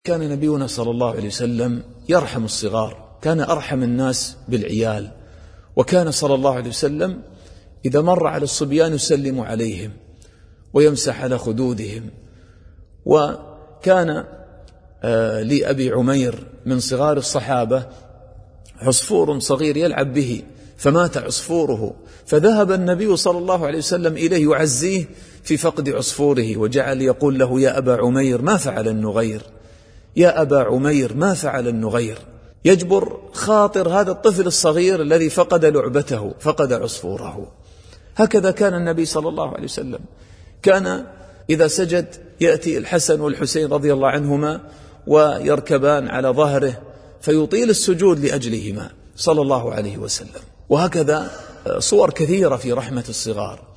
كان نبينا صلى الله عليه وسلم يرحم الصغار، كان أرحم الناس بالعيال، وكان صلى الله عليه وسلم إذا مر على الصبيان يسلم عليهم ويمسح على خدودهم. وكان لأبي عمير من صغار الصحابة عصفور صغير يلعب به فمات عصفوره، فذهب النبي صلى الله عليه وسلم إليه يعزيه في فقد عصفوره، وجعل يقول له: يا أبا عمير ما فعل النغير، يا أبا عمير ما فعل النغير، يجبر خاطر هذا الطفل الصغير الذي فقد لعبته، فقد عصفوره. هكذا كان النبي صلى الله عليه وسلم، كان إذا سجد يأتي الحسن والحسين رضي الله عنهما ويركبان على ظهره فيطيل السجود لأجلهما صلى الله عليه وسلم. وهكذا صور كثيرة في رحمة الصغار.